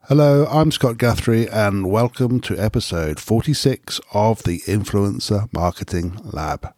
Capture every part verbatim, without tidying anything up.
Hello, I'm Scott Guthrie and welcome to episode forty-six of the Influencer Marketing Lab.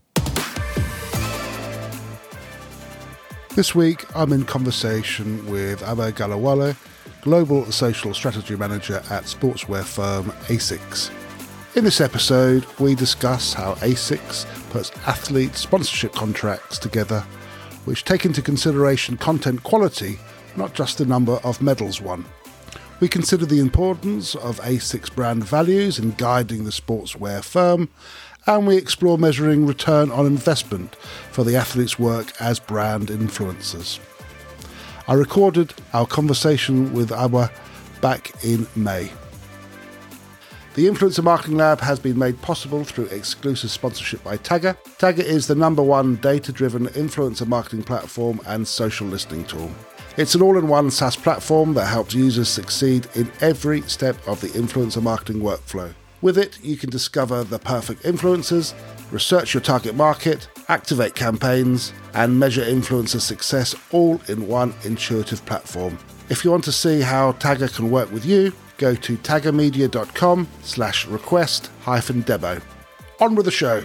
This week I'm in conversation with Abba Galawala, Global Social Strategy Manager at sportswear firm ASICS. In this episode we discuss how ASICS puts athlete sponsorship contracts together which take into consideration content quality, not just the number of medals won. We consider the importance of ASICS brand values in guiding the sportswear firm, and we explore measuring return on investment for the athletes' work as brand influencers. I recorded our conversation with Abba back in May. The Influencer Marketing Lab has been made possible through exclusive sponsorship by Tagger. Tagger is the number one data-driven influencer marketing platform and social listening tool. It's an all-in-one SaaS platform that helps users succeed in every step of the influencer marketing workflow. With it, you can discover the perfect influencers, research your target market, activate campaigns, and measure influencer success all in one intuitive platform. If you want to see how Tagger can work with you, go to taggermedia.com slash request hyphen demo. On with the show.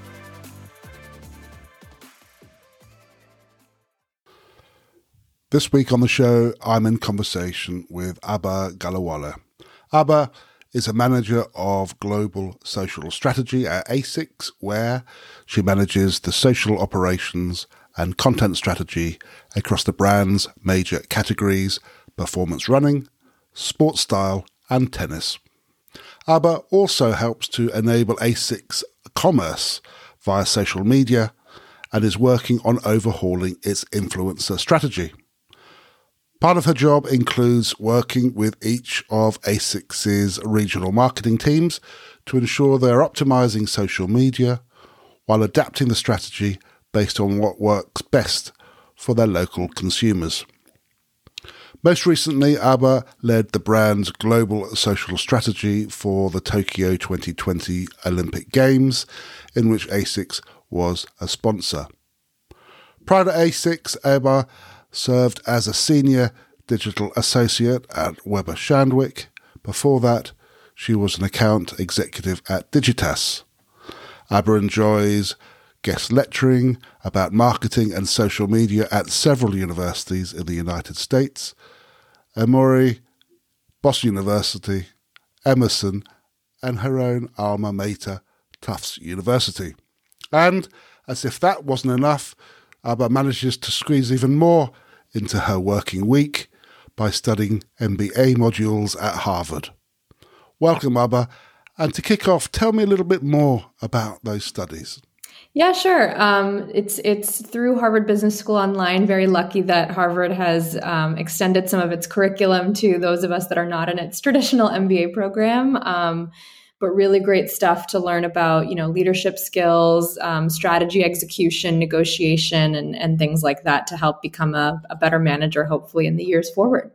This week on the show, I'm in conversation with Abba Galawala. Abba is a manager of global social strategy at ASICS, where she manages the social operations and content strategy across the brand's major categories: performance running, sports style, and tennis. Abba also helps to enable ASICS commerce via social media and is working on overhauling its influencer strategy. Part of her job includes working with each of ASICS's regional marketing teams to ensure they're optimizing social media while adapting the strategy based on what works best for their local consumers. Most recently, Abba led the brand's global social strategy for the Tokyo twenty twenty Olympic Games, in which ASICS was a sponsor. Prior to ASICS, Abba served as a senior digital associate at Weber Shandwick. Before that, she was an account executive at Digitas. Abba enjoys guest lecturing about marketing and social media at several universities in the United States: Emory, Boston University, Emerson, and her own alma mater, Tufts University. And, as if that wasn't enough, Abba manages to squeeze even more into her working week by studying M B A modules at Harvard. Welcome, Abba. And to kick off, tell me a little bit more about those studies. Yeah, sure. Um, it's it's through Harvard Business School Online. Very lucky that Harvard has um, extended some of its curriculum to those of us that are not in its traditional M B A program. Um, but really great stuff to learn about, you know, leadership skills, um, strategy, execution, negotiation, and, and things like that to help become a, a better manager, hopefully, in the years forward.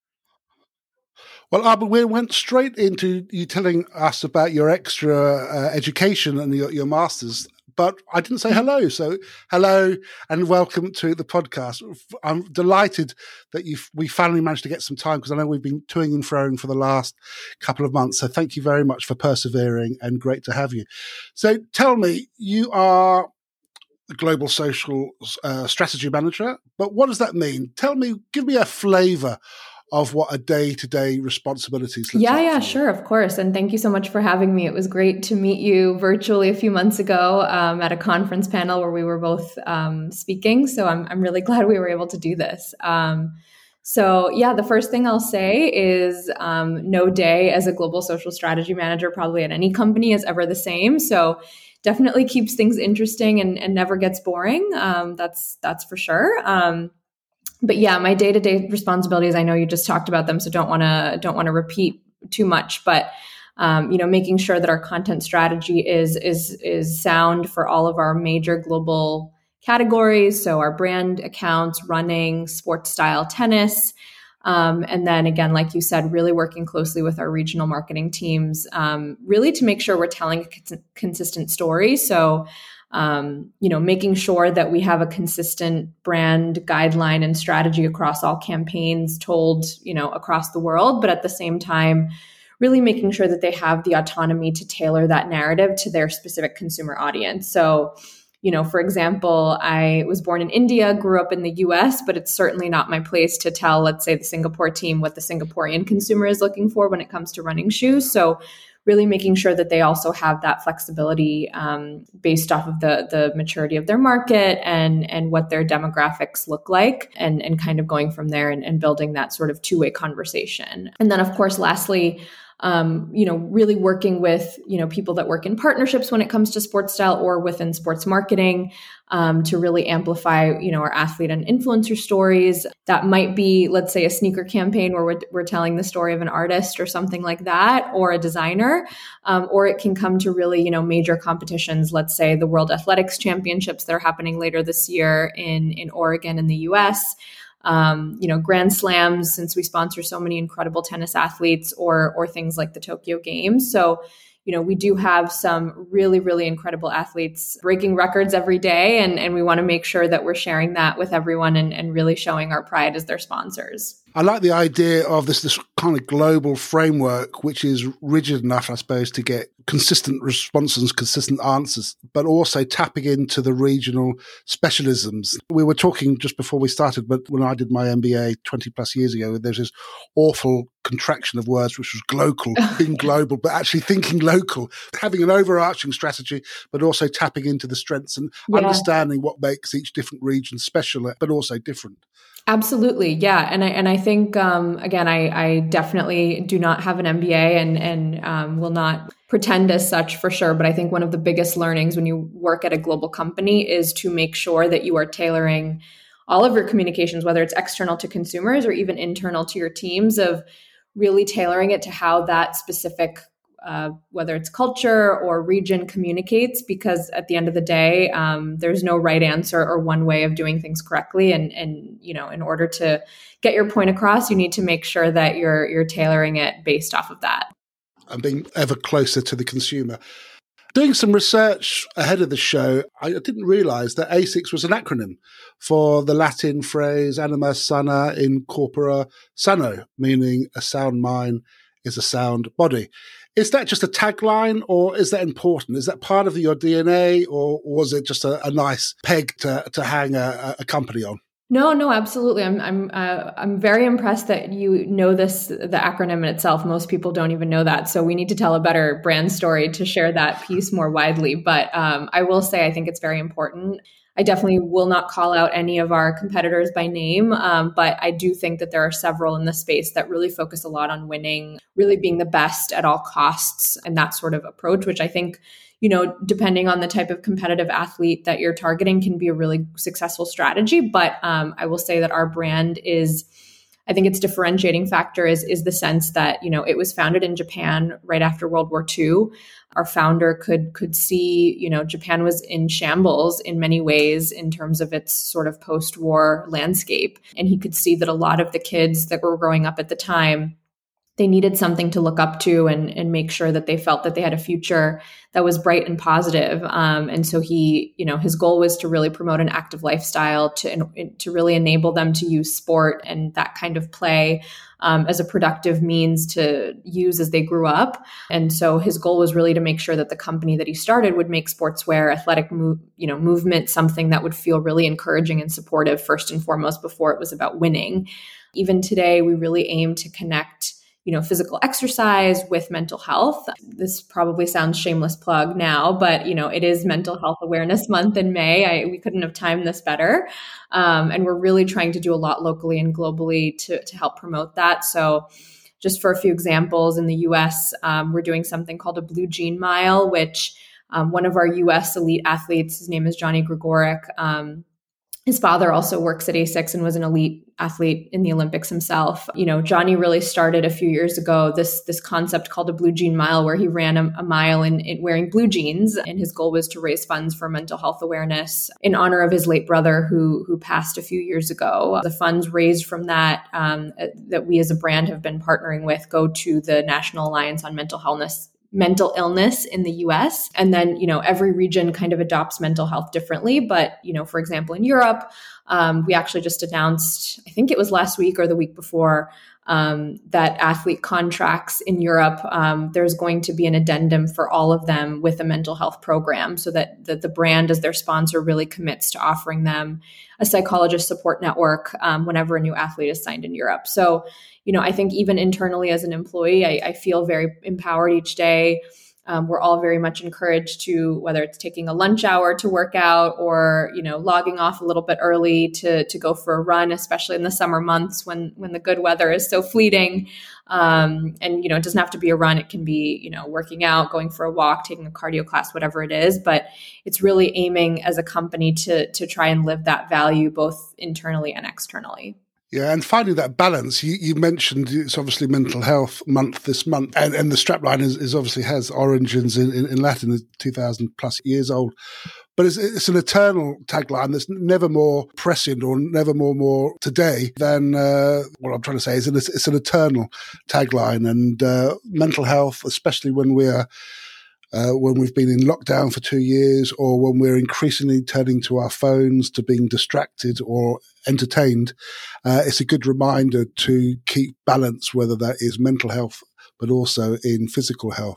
Well, Abba, we went straight into you telling us about your extra uh, education and your, your master's, but I didn't say hello. So hello and welcome to the podcast. I'm delighted that you we finally managed to get some time, because I know we've been toing and froing for the last couple of months. So thank you very much for persevering and great to have you. So tell me, you are the Global Social uh, Strategy Manager, but what does that mean? Tell me, give me a flavor of what a day-to-day responsibilities looks yeah, like. Yeah, yeah, sure, of course. And thank you so much for having me. It was great to meet you virtually a few months ago um, at a conference panel where we were both um, speaking. So I'm I'm really glad we were able to do this. Um, so yeah, the first thing I'll say is um, no day as a global social strategy manager, probably at any company, is ever the same. So definitely keeps things interesting and, and never gets boring. Um, that's that's for sure. Um, But yeah, my day-to-day responsibilities, I know you just talked about them, so don't want to don't want to repeat too much, but um, you know, making sure that our content strategy is is is sound for all of our major global categories. So our brand accounts, running, sports style, tennis. Um, and then again, like you said, really working closely with our regional marketing teams, um, really to make sure we're telling a cons- consistent story. So um, you know, making sure that we have a consistent brand guideline and strategy across all campaigns told, you know, across the world, but at the same time, really making sure that they have the autonomy to tailor that narrative to their specific consumer audience. So, you know, for example, I was born in India, grew up in the U S, but it's certainly not my place to tell, let's say, the Singapore team what the Singaporean consumer is looking for when it comes to running shoes. So really making sure that they also have that flexibility um, based off of the the maturity of their market and and what their demographics look like, and and kind of going from there and, and building that sort of two-way conversation. And then, of course, lastly, Um, you know, really working with, you know, people that work in partnerships when it comes to sports style or within sports marketing um, to really amplify, you know, our athlete and influencer stories. That might be, let's say, a sneaker campaign where we're, we're telling the story of an artist or something like that, or a designer, um, or it can come to really, you know, major competitions. Let's say the World Athletics Championships that are happening later this year in, in Oregon in the U S, Um, you know, Grand Slams, since we sponsor so many incredible tennis athletes, or or things like the Tokyo Games. So, you know, we do have some really, really incredible athletes breaking records every day. And, and we want to make sure that we're sharing that with everyone and, and really showing our pride as their sponsors. I like the idea of this, this kind of global framework, which is rigid enough, I suppose, to get consistent responses, consistent answers, but also tapping into the regional specialisms. We were talking just before we started, but when I did my M B A twenty plus years ago, there's this awful contraction of words, which was global, being global, but actually thinking local, having an overarching strategy, but also tapping into the strengths and yeah. understanding what makes each different region special, but also different. Absolutely. Yeah. And I, and I think, um, again, I, I definitely do not have an M B A and, and um, will not pretend as such for sure. But I think one of the biggest learnings when you work at a global company is to make sure that you are tailoring all of your communications, whether it's external to consumers or even internal to your teams, of really tailoring it to how that specific Uh, whether it's culture or region communicates, because at the end of the day, um, there's no right answer or one way of doing things correctly. And, and, you know, in order to get your point across, you need to make sure that you're, you're tailoring it based off of that. And being ever closer to the consumer. Doing some research ahead of the show, I didn't realize that ASICS was an acronym for the Latin phrase anima sana in corpora sano, meaning a sound mind is a sound body. Is that just a tagline, or is that important? Is that part of your D N A, or was it just a, a nice peg to, to hang a, a company on? No, no, absolutely. I'm I'm uh, I'm very impressed that you know this, the acronym in itself. Most people don't even know that. So we need to tell a better brand story to share that piece more widely. But um, I will say I think it's very important. I definitely will not call out any of our competitors by name, um, but I do think that there are several in the space that really focus a lot on winning, really being the best at all costs, and that sort of approach, which I think, you know, depending on the type of competitive athlete that you're targeting, can be a really successful strategy. But um, I will say that our brand is, I think its differentiating factor is, is the sense that, you know, it was founded in Japan right after World War Two. Our founder could could see, you know, Japan was in shambles in many ways in terms of its sort of post-war landscape. And he could see that a lot of the kids that were growing up at the time, they needed something to look up to and, and make sure that they felt that they had a future that was bright and positive. Um, and so he, you know, his goal was to really promote an active lifestyle, to, to really enable them to use sport and that kind of play um, as a productive means to use as they grew up. And so his goal was really to make sure that the company that he started would make sportswear, athletic, move, you know, movement, something that would feel really encouraging and supportive first and foremost before it was about winning. Even today, we really aim to connect, you know, physical exercise with mental health. This probably sounds shameless plug now, but, you know, it is Mental Health Awareness Month in May. I, we couldn't have timed this better. Um, and we're really trying to do a lot locally and globally to, to help promote that. So just for a few examples, in the U S, um, we're doing something called a Blue Jean Mile, which um, one of our U S elite athletes, his name is Johnny Gregorek, um, his father also works at ASICS and was an elite athlete in the Olympics himself. You know, Johnny really started a few years ago this this concept called a Blue Jean Mile, where he ran a, a mile in, in wearing blue jeans, and his goal was to raise funds for mental health awareness in honor of his late brother who who passed a few years ago. The funds raised from that um, that we as a brand have been partnering with go to the National Alliance on Mental Wellness. mental illness in the U S. And then, you know, every region kind of adopts mental health differently. But, you know, for example, in Europe, um, we actually just announced, I think it was last week or the week before, um, that athlete contracts in Europe, um, there's going to be an addendum for all of them with a mental health program so that, that the brand as their sponsor really commits to offering them a psychologist support network um, whenever a new athlete is signed in Europe. So, you know, I think even internally as an employee, I, I feel very empowered each day. Um, we're all very much encouraged to, whether it's taking a lunch hour to work out or, you know, logging off a little bit early to to go for a run, especially in the summer months when when the good weather is so fleeting. Um, and, you know, it doesn't have to be a run. It can be, you know, working out, going for a walk, taking a cardio class, whatever it is. But it's really aiming as a company to to try and live that value both internally and externally. Yeah, and finding that balance, you, you mentioned it's obviously Mental Health Month this month, and, and the strapline is, is obviously has origins in, in, in Latin, it's two thousand plus years old. But it's, it's an eternal tagline that's never more prescient or never more more today than uh, what I'm trying to say is it's, it's an eternal tagline. And uh, mental health, especially when we're Uh, when we've been in lockdown for two years or when we're increasingly turning to our phones to being distracted or entertained, uh, it's a good reminder to keep balance, whether that is mental health, but also in physical health.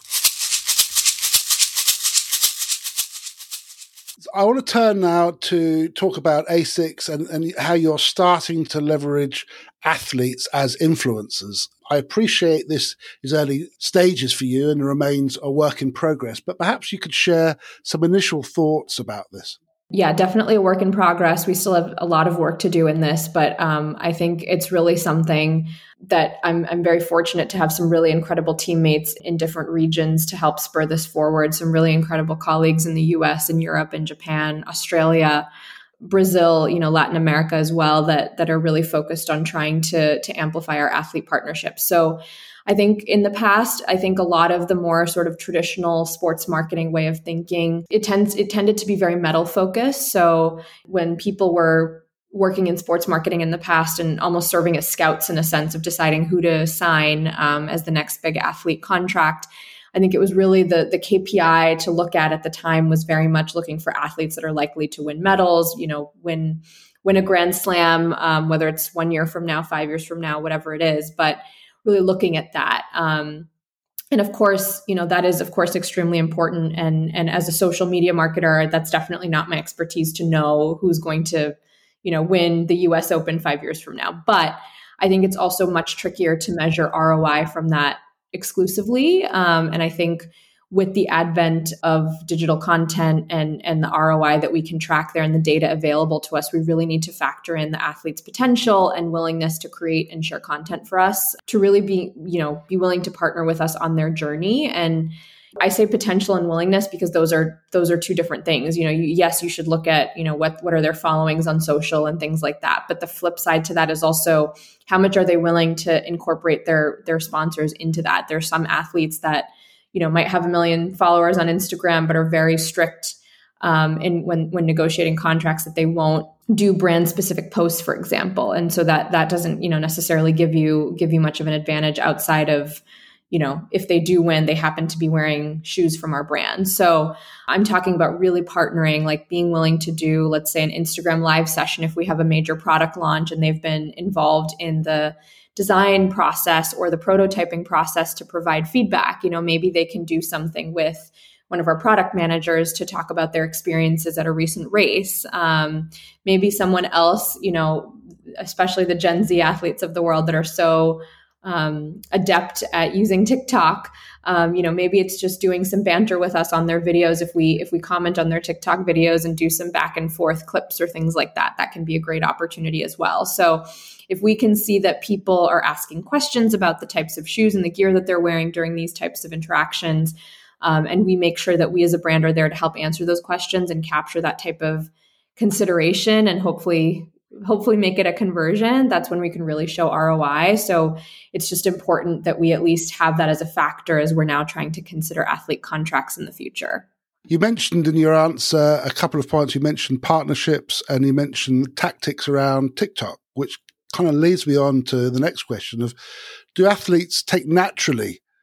I want to turn now to talk about ASICS and, and how you're starting to leverage athletes as influencers. I appreciate this is early stages for you and remains a work in progress, but perhaps you could share some initial thoughts about this. Yeah, definitely a work in progress. We still have a lot of work to do in this, but um, I think it's really something that I'm, I'm very fortunate to have some really incredible teammates in different regions to help spur this forward. Some really incredible colleagues in the U S and Europe and Japan, Australia, Brazil, you know, Latin America as well, that that are really focused on trying to to amplify our athlete partnerships. So I think in the past, I think a lot of the more sort of traditional sports marketing way of thinking, it tends it tended to be very medal focused. So when people were working in sports marketing in the past and almost serving as scouts in a sense of deciding who to sign um, as the next big athlete contract, I think it was really the the K P I to look at at the time was very much looking for athletes that are likely to win medals, you know, win win a Grand Slam, um, whether it's one year from now, five years from now, whatever it is, but really looking at that. Um, and of course, you know, that is, of course, extremely important. And, and as a social media marketer, that's definitely not my expertise to know who's going to, you know, win the U S Open five years from now. But I think it's also much trickier to measure R O I from that exclusively. Um, and I think with the advent of digital content and, and the R O I that we can track there and the data available to us, we really need to factor in the athlete's potential and willingness to create and share content for us to really be, you know, be willing to partner with us on their journey. And I say potential and willingness because those are those are two different things. You know, you, yes, you should look at, you know, what what are their followings on social and things like that. But the flip side to that is also how much are they willing to incorporate their their sponsors into that? There's some athletes that, you know, might have a million followers on Instagram, but are very strict um, in when when negotiating contracts that they won't do brand specific posts, for example. And so that that doesn't, you know, necessarily give you give you much of an advantage outside of, you know, if they do win, they happen to be wearing shoes from our brand. So I'm talking about really partnering, like being willing to do, let's say, an Instagram live session if we have a major product launch and they've been involved in the design process or the prototyping process to provide feedback. You know, maybe they can do something with one of our product managers to talk about their experiences at a recent race. Um, maybe someone else, you know, especially the Gen Z athletes of the world that are so um, adept at using TikTok. Um, you know, maybe it's just doing some banter with us on their videos. If we if we comment on their TikTok videos and do some back and forth clips or things like that, that can be a great opportunity as well. So if we can see that people are asking questions about the types of shoes and the gear that they're wearing during these types of interactions, um, and we make sure that we as a brand are there to help answer those questions and capture that type of consideration and hopefully hopefully make it a conversion, that's when we can really show R O I. So it's just important that we at least have that as a factor as we're now trying to consider athlete contracts in the future. You mentioned in your answer a couple of points. You mentioned partnerships and you mentioned tactics around TikTok, which kind of leads me on to the next question of, do athletes take naturally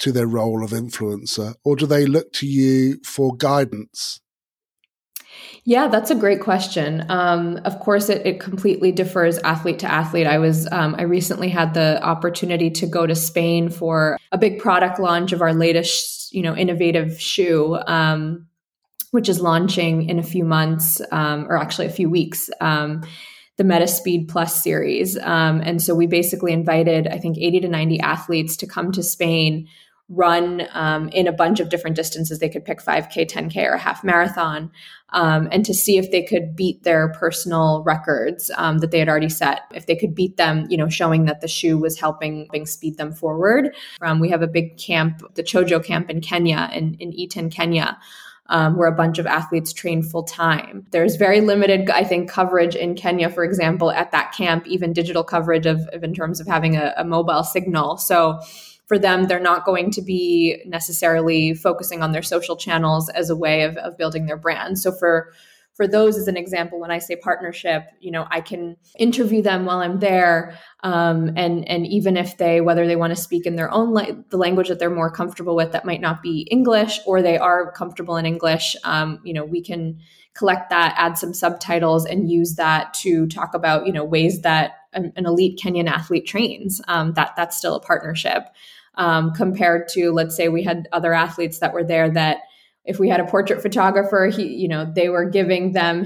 to their role of influencer, or do they look to you for guidance? Yeah, that's a great question. Um, of course, it, it completely differs athlete to athlete. I was um, I recently had the opportunity to go to Spain for a big product launch of our latest, you know, innovative shoe, um, which is launching in a few months, um, or actually a few weeks. Um, the Metaspeed Plus series, um, and so we basically invited, I think, eighty to ninety athletes to come to Spain, run um, in a bunch of different distances. They could pick five K, ten K, or a half marathon, um, and to see if they could beat their personal records um, that they had already set. If they could beat them, you know, showing that the shoe was helping speed them forward. Um, we have a big camp, the Chojo camp in Kenya, in, in Iten, Kenya, Um, where a bunch of athletes train full time. There's very limited, I think, coverage in Kenya, for example, at that camp, even digital coverage of, of in terms of having a, a mobile signal. So for them, they're not going to be necessarily focusing on their social channels as a way of, of building their brand. So for For those, as an example, when I say partnership, you know, I can interview them while I'm there, um, and and even if they, whether they want to speak in their own la- the language that they're more comfortable with, that might not be English, or they are comfortable in English, um, you know, we can collect that, add some subtitles, and use that to talk about, you know, ways that an, an elite Kenyan athlete trains. Um, that that's still a partnership, um, compared to, let's say, we had other athletes that were there that, if we had a portrait photographer, he, you know, they were giving them,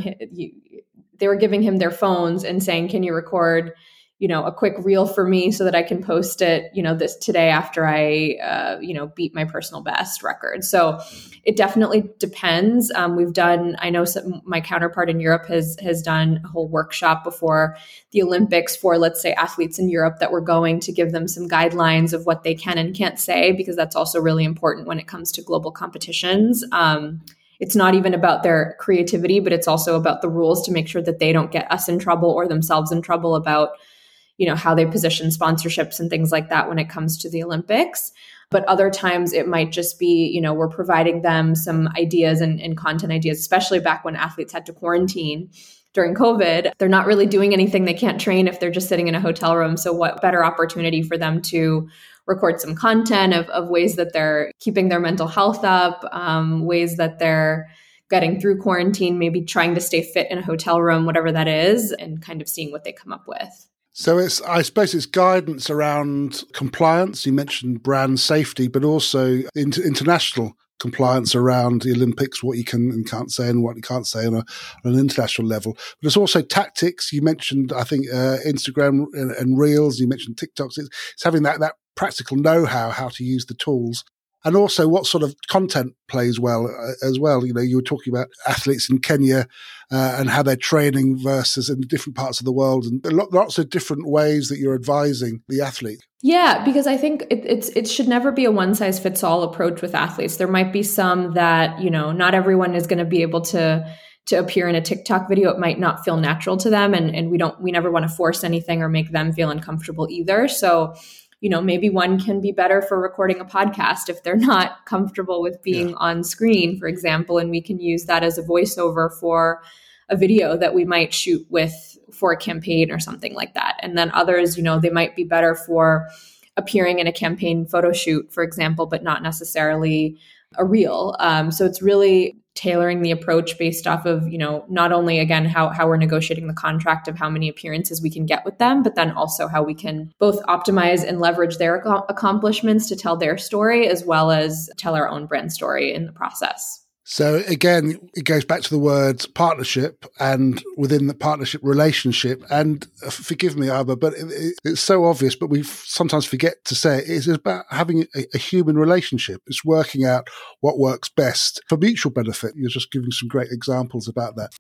they were giving him their phones and saying, "Can you record, you know, a quick reel for me so that I can post it, you know, this today after I, uh, you know, beat my personal best record." So it definitely depends. Um, we've done, I know some, my counterpart in Europe has has done a whole workshop before the Olympics for, let's say, athletes in Europe that were going, to give them some guidelines of what they can and can't say, because that's also really important when it comes to global competitions. Um, it's not even about their creativity, but it's also about the rules to make sure that they don't get us in trouble or themselves in trouble about, you know, how they position sponsorships and things like that when it comes to the Olympics. But other times it might just be, you know, we're providing them some ideas and, and content ideas, especially back when athletes had to quarantine during COVID. They're not really doing anything. They can't train if they're just sitting in a hotel room. So what better opportunity for them to record some content of, of ways that they're keeping their mental health up, um, ways that they're getting through quarantine, maybe trying to stay fit in a hotel room, whatever that is, and kind of seeing what they come up with. So it's, I suppose it's guidance around compliance. You mentioned brand safety, but also inter- international compliance around the Olympics, what you can and can't say and what you can't say on, a, on an international level. But there's also tactics. You mentioned, I think, uh, Instagram and, and Reels. You mentioned TikToks. It's, it's having that, that practical know-how, how to use the tools. And also what sort of content plays well uh, as well. You know, you were talking about athletes in Kenya uh, and how they're training versus in different parts of the world, and lots of different ways that you're advising the athlete. Yeah, because I think it, it's it should never be a one size fits all approach with athletes. There might be some that, you know, not everyone is going to be able to to appear in a TikTok video. It might not feel natural to them, and and we don't we never want to force anything or make them feel uncomfortable either. So, you know, maybe one can be better for recording a podcast if they're not comfortable with being yeah. on screen, for example, and we can use that as a voiceover for a video that we might shoot with for a campaign or something like that. And then others, you know, they might be better for appearing in a campaign photo shoot, for example, but not necessarily a reel. Um, so it's really tailoring the approach based off of, you know, not only, again, how, how we're negotiating the contract of how many appearances we can get with them, but then also how we can both optimize and leverage their ac- accomplishments to tell their story, as well as tell our own brand story in the process. So again, it goes back to the words partnership, and within the partnership relationship. And uh, forgive me, Abba, but it, it, it's so obvious, but we sometimes forget to say it. It's about having a, a human relationship. It's working out what works best for mutual benefit. You're just giving some great examples about that.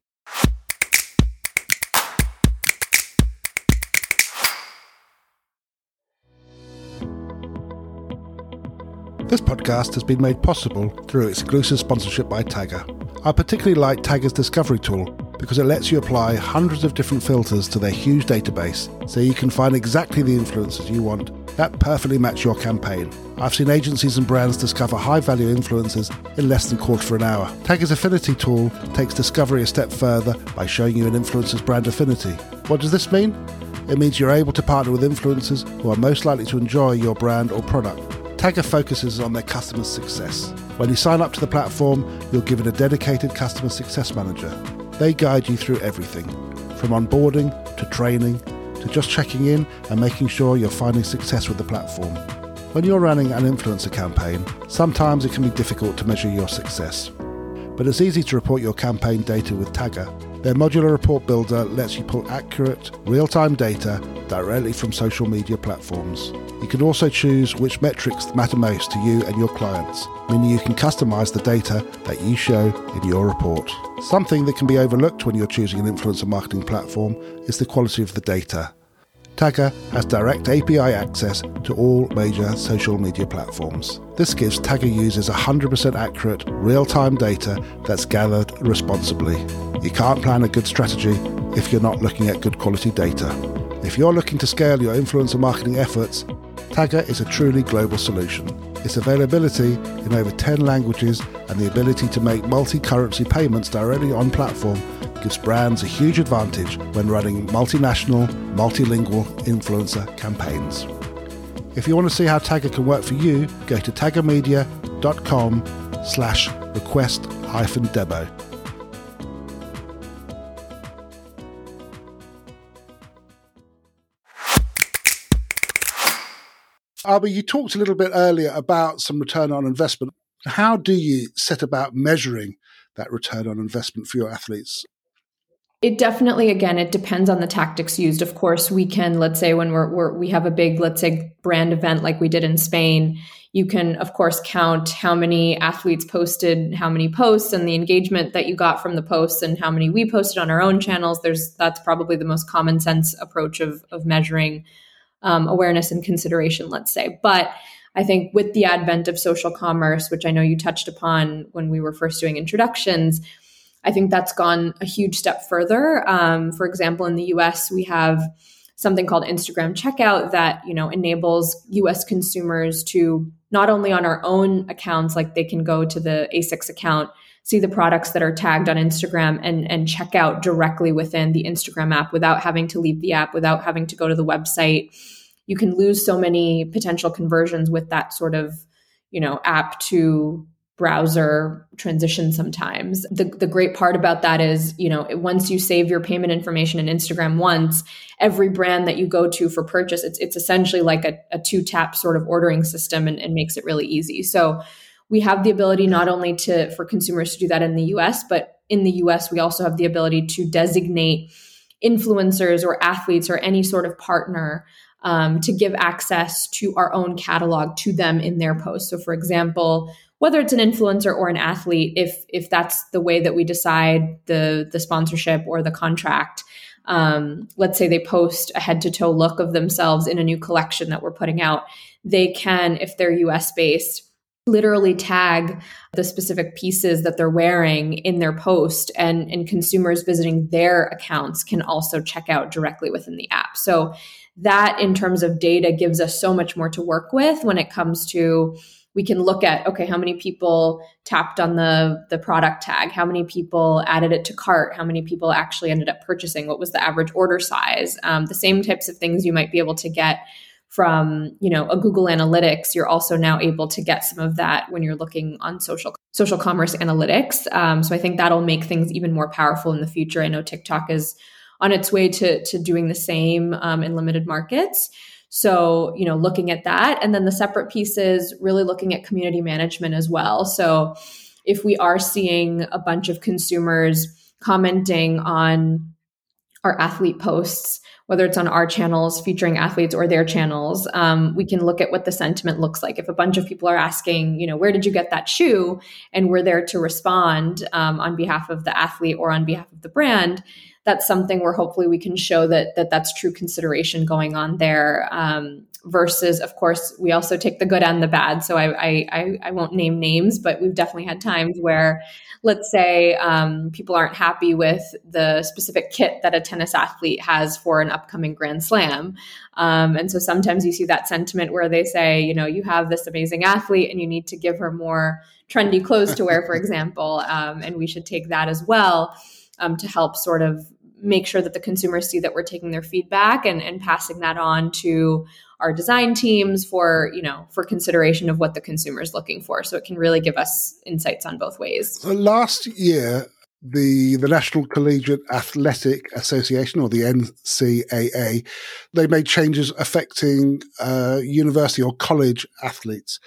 This podcast has been made possible through exclusive sponsorship by Tagger. I particularly like Tagger's Discovery tool because it lets you apply hundreds of different filters to their huge database, so you can find exactly the influencers you want that perfectly match your campaign. I've seen agencies and brands discover high-value influencers in less than a quarter of an hour. Tagger's affinity tool takes discovery a step further by showing you an influencer's brand affinity. What does this mean? It means you're able to partner with influencers who are most likely to enjoy your brand or product. Tagger focuses on their customers' success. When you sign up to the platform, you're given a dedicated customer success manager. They guide you through everything, from onboarding to training to just checking in and making sure you're finding success with the platform. When you're running an influencer campaign, sometimes it can be difficult to measure your success. But it's easy to report your campaign data with Tagger. Their modular report builder lets you pull accurate, real-time data directly from social media platforms. You can also choose which metrics matter most to you and your clients, meaning you can customize the data that you show in your report. Something that can be overlooked when you're choosing an influencer marketing platform is the quality of the data. Tagger has direct A P I access to all major social media platforms. This gives Tagger users one hundred percent accurate, real-time data that's gathered responsibly. You can't plan a good strategy if you're not looking at good quality data. If you're looking to scale your influencer marketing efforts, Tagger is a truly global solution. Its availability in over ten languages and the ability to make multi-currency payments directly on platform gives brands a huge advantage when running multinational, multilingual influencer campaigns. If you want to see how Tagger can work for you, go to taggermedia.com slash request hyphen demo. Abba, you talked a little bit earlier about some return on investment. How do you set about measuring that return on investment for your athletes? It definitely, again, it depends on the tactics used. Of course, we can, let's say when we're, we're we have a big, let's say, brand event like we did in Spain, you can, of course, count how many athletes posted, how many posts, and the engagement that you got from the posts, and how many we posted on our own channels. There's that's probably the most common sense approach of of measuring um, awareness and consideration, let's say. But I think with the advent of social commerce, which I know you touched upon when we were first doing introductions, I think that's gone a huge step further. Um, for example, in the U S, we have something called Instagram Checkout that, you know, enables U S consumers to not only on our own accounts, like they can go to the ASICS account, see the products that are tagged on Instagram and, and check out directly within the Instagram app without having to leave the app, without having to go to the website. You can lose so many potential conversions with that sort of, you know, app to browser transition sometimes. The the great part about that is, you know, once you save your payment information in Instagram once, every brand that you go to for purchase, it's it's essentially like a, a two-tap sort of ordering system and, and makes it really easy. So we have the ability not only to for consumers to do that in the U S, but in the U S, we also have the ability to designate influencers or athletes or any sort of partner um, to give access to our own catalog to them in their posts. So for example, whether it's an influencer or an athlete, if if that's the way that we decide the, the sponsorship or the contract, um, let's say they post a head-to-toe look of themselves in a new collection that we're putting out, they can, if they're U S-based, literally tag the specific pieces that they're wearing in their post, and, and consumers visiting their accounts can also check out directly within the app. So that, in terms of data, gives us so much more to work with when it comes to, we can look at, okay, how many people tapped on the, the product tag? How many people added it to cart? How many people actually ended up purchasing? What was the average order size? Um, the same types of things you might be able to get from, you know, a Google Analytics. You're also now able to get some of that when you're looking on social social commerce analytics. Um, so I think that'll make things even more powerful in the future. I know TikTok is on its way to, to doing the same um, in limited markets. So, you know, looking at that. And then the separate piece is really looking at community management as well. So if we are seeing a bunch of consumers commenting on our athlete posts, whether it's on our channels featuring athletes or their channels, um, we can look at what the sentiment looks like. If a bunch of people are asking, you know, where did you get that shoe? And we're there to respond um, on behalf of the athlete or on behalf of the brand, that's something where hopefully we can show that, that that's true consideration going on there. Um, versus, of course, we also take the good and the bad. So I, I, I won't name names, but we've definitely had times where, let's say, um, people aren't happy with the specific kit that a tennis athlete has for an upcoming Grand Slam. Um, and so sometimes you see that sentiment where they say, you know, you have this amazing athlete and you need to give her more trendy clothes to wear, for example. Um, and we should take that as well um, to help sort of make sure that the consumers see that we're taking their feedback and, and passing that on to our design teams for, you know, for consideration of what the consumer is looking for. So it can really give us insights on both ways. So last year, the the National Collegiate Athletic Association, or the N C A A, they made changes affecting uh, university or college athletes.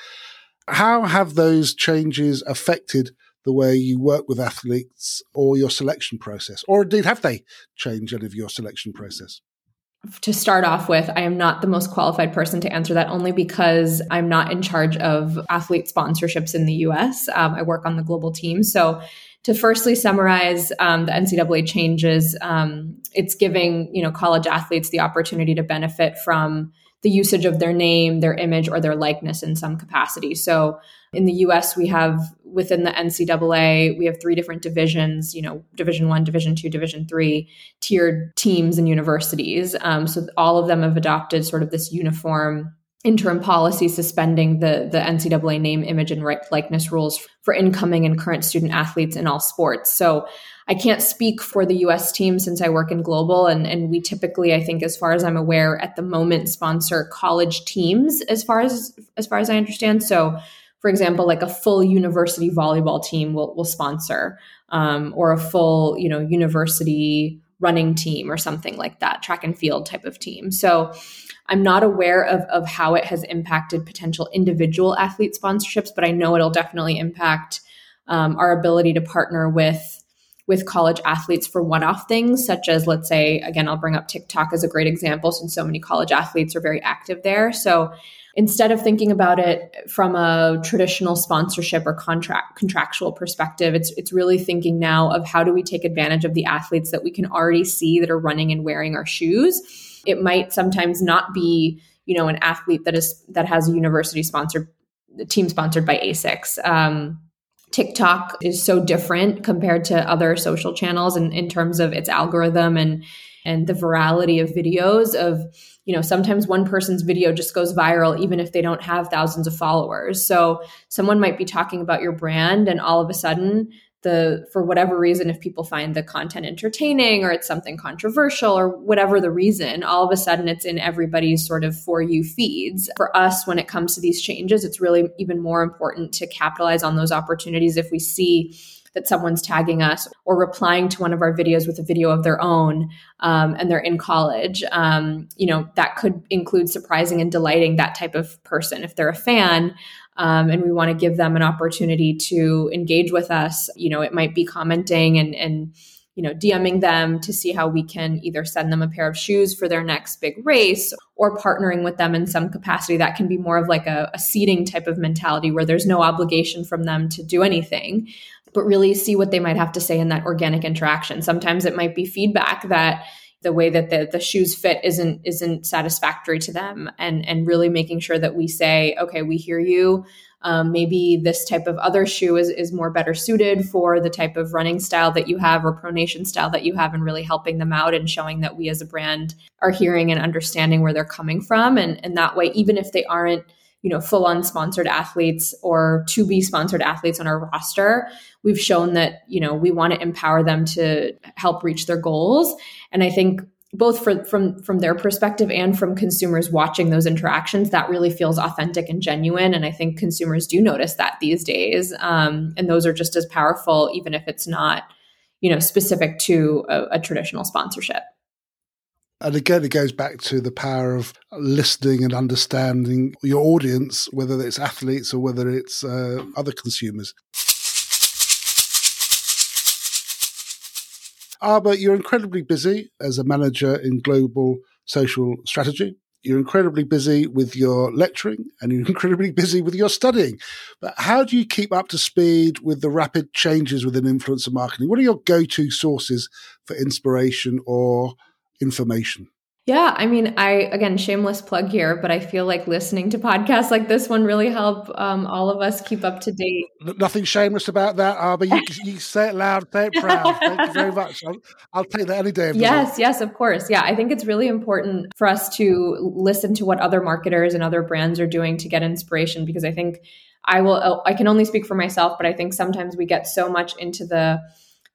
How have those changes affected the way you work with athletes or your selection process? Or indeed, have they changed any of your selection process? To start off with, I am not the most qualified person to answer that, only because I'm not in charge of athlete sponsorships in the U S. Um, I work on the global team. So to firstly summarize um, the N C double A changes, um, it's giving, you know, college athletes the opportunity to benefit from the usage of their name, their image, or their likeness in some capacity. So in the U S, we have, within the N C double A, we have three different divisions, you know, Division One, Division Two, Division Three, tiered teams and universities. Um, so all of them have adopted sort of this uniform interim policy suspending the, the N C double A name, image, and likeness rules for incoming and current student athletes in all sports. So I can't speak for the U S team since I work in global, and, and we typically, I think, as far as I'm aware, at the moment, sponsor college teams as far as as far as I understand. So, for example, like a full university volleyball team will will sponsor, um, or a full, you know, university running team or something like that, track and field type of team. So I'm not aware of, of how it has impacted potential individual athlete sponsorships, but I know it'll definitely impact um, our ability to partner with with college athletes for one-off things, such as, let's say, again, I'll bring up TikTok as a great example, since so many college athletes are very active there. So instead of thinking about it from a traditional sponsorship or contract contractual perspective, it's it's really thinking now of how do we take advantage of the athletes that we can already see that are running and wearing our shoes. It might sometimes not be, you know, an athlete that is that has a university sponsored, team sponsored by ASICS. Um, TikTok is so different compared to other social channels in, in terms of its algorithm and and the virality of videos of, you know, sometimes one person's video just goes viral even if they don't have thousands of followers. So someone might be talking about your brand, and all of a sudden, the for whatever reason, if people find the content entertaining or it's something controversial or whatever the reason, all of a sudden it's in everybody's sort of For You feeds. For us, when it comes to these changes, it's really even more important to capitalize on those opportunities. If we see that someone's tagging us or replying to one of our videos with a video of their own, um, and they're in college, um, you know, that could include surprising and delighting that type of person. If they're a fan, um, and we want to give them an opportunity to engage with us, you know, it might be commenting and, and, you know, DMing them to see how we can either send them a pair of shoes for their next big race, or partnering with them in some capacity. That can be more of like a, a seeding type of mentality where there's no obligation from them to do anything, but really see what they might have to say in that organic interaction. Sometimes it might be feedback that the way that the, the shoes fit isn't isn't satisfactory to them, and and really making sure that we say, okay, we hear you. Um, maybe this type of other shoe is, is more better suited for the type of running style that you have or pronation style that you have, and really helping them out and showing that we as a brand are hearing and understanding where they're coming from. And, and that way, even if they aren't, you know, full-on sponsored athletes or to be sponsored athletes on our roster, we've shown that, you know, we want to empower them to help reach their goals. And I think both for, from, from their perspective and from consumers watching those interactions, that really feels authentic and genuine. And I think consumers do notice that these days. Um, and those are just as powerful, even if it's not, you know, specific to a, a traditional sponsorship. And again, it goes back to the power of listening and understanding your audience, whether it's athletes or whether it's uh, other consumers. Aba, you're incredibly busy as a manager in global social strategy. You're incredibly busy with your lecturing, and you're incredibly busy with your studying. But how do you keep up to speed with the rapid changes within influencer marketing? What are your go-to sources for inspiration or information? Yeah, I mean, I, again, shameless plug here, but I feel like listening to podcasts like this one really help um, all of us keep up to date. Nothing shameless about that, Aba. You, you say it loud, say it proud. Thank you very much. I'll, I'll take that any day. Of the yes, week. yes, of course. Yeah, I think it's really important for us to listen to what other marketers and other brands are doing to get inspiration, because I think I will, I can only speak for myself, but I think sometimes we get so much into the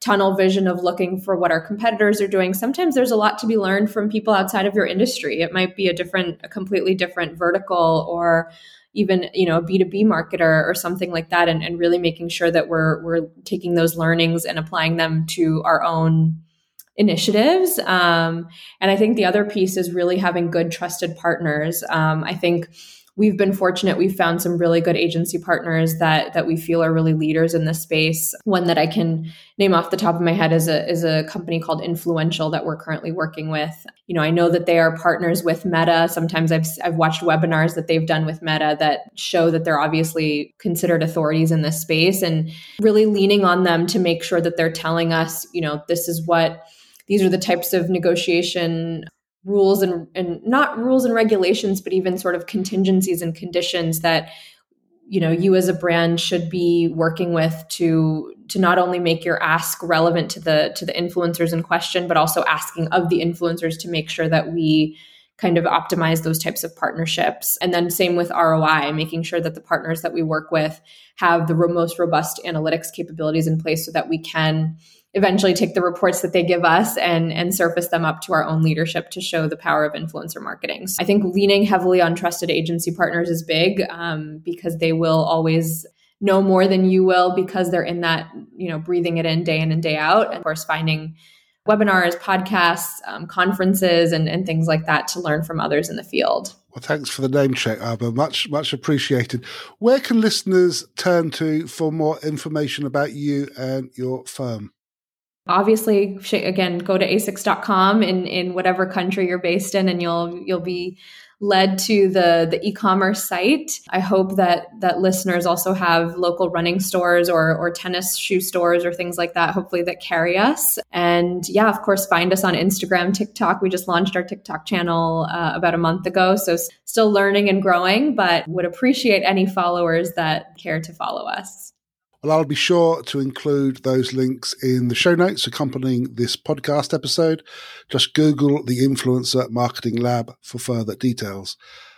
tunnel vision of looking for what our competitors are doing. Sometimes there's a lot to be learned from people outside of your industry. It might be a different, a completely different vertical, or even, you know, a B two B marketer or something like that, and, and really making sure that we're we're taking those learnings and applying them to our own initiatives. Um, and I think the other piece is really having good, trusted partners. Um, I think we've been fortunate. We've found some really good agency partners that that we feel are really leaders in this space. One that I can name off the top of my head is a is a company called Influential that we're currently working with. You know, I know that they are partners with Meta. Sometimes I've I've watched webinars that they've done with Meta that show that they're obviously considered authorities in this space, and really leaning on them to make sure that they're telling us, you know, this is what, these are the types of negotiation rules and, and not rules and regulations, but even sort of contingencies and conditions that, you know, you as a brand should be working with to, to not only make your ask relevant to the, to the influencers in question, but also asking of the influencers to make sure that we kind of optimize those types of partnerships. And then same with R O I, making sure that the partners that we work with have the most robust analytics capabilities in place so that we can eventually take the reports that they give us and, and surface them up to our own leadership to show the power of influencer marketing. So I think leaning heavily on trusted agency partners is big, um, because they will always know more than you will, because they're in that, you know, breathing it in day in and day out. And of course, finding webinars, podcasts, um, conferences, and, and things like that to learn from others in the field. Well, thanks for the name check, Abba. Much, much appreciated. Where can listeners turn to for more information about you and your firm? Obviously, again, go to A S ICs dot com in, in whatever country you're based in, and you'll you'll be led to the, the e-commerce site. I hope that that listeners also have local running stores or or tennis shoe stores or things like that, hopefully that carry us. And yeah, of course, find us on Instagram, TikTok. We just launched our TikTok channel uh, about a month ago, so still learning and growing, but would appreciate any followers that care to follow us. Well, I'll be sure to include those links in the show notes accompanying this podcast episode. Just Google the Influencer Marketing Lab for further details.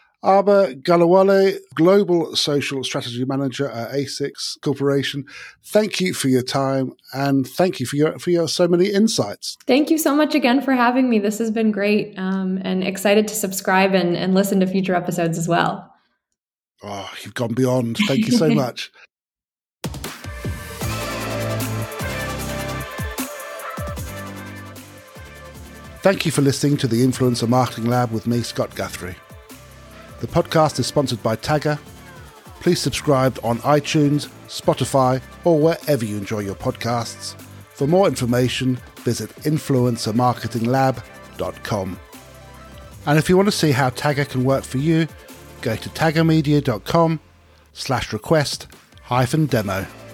Abba Galawale, Global Social Strategy Manager at A S ICs Corporation, thank you for your time, and thank you for your for your so many insights. Thank you so much again for having me. This has been great, um, and excited to subscribe and, and listen to future episodes as well. Oh, you've gone beyond. Thank you so much. Thank you for listening to the Influencer Marketing Lab with me, Scott Guthrie. The podcast is sponsored by Tagger. Please subscribe on iTunes, Spotify, or wherever you enjoy your podcasts. For more information, visit influencer marketing lab dot com. And if you want to see how Tagger can work for you, go to taggermedia dot com slash request hyphen demo.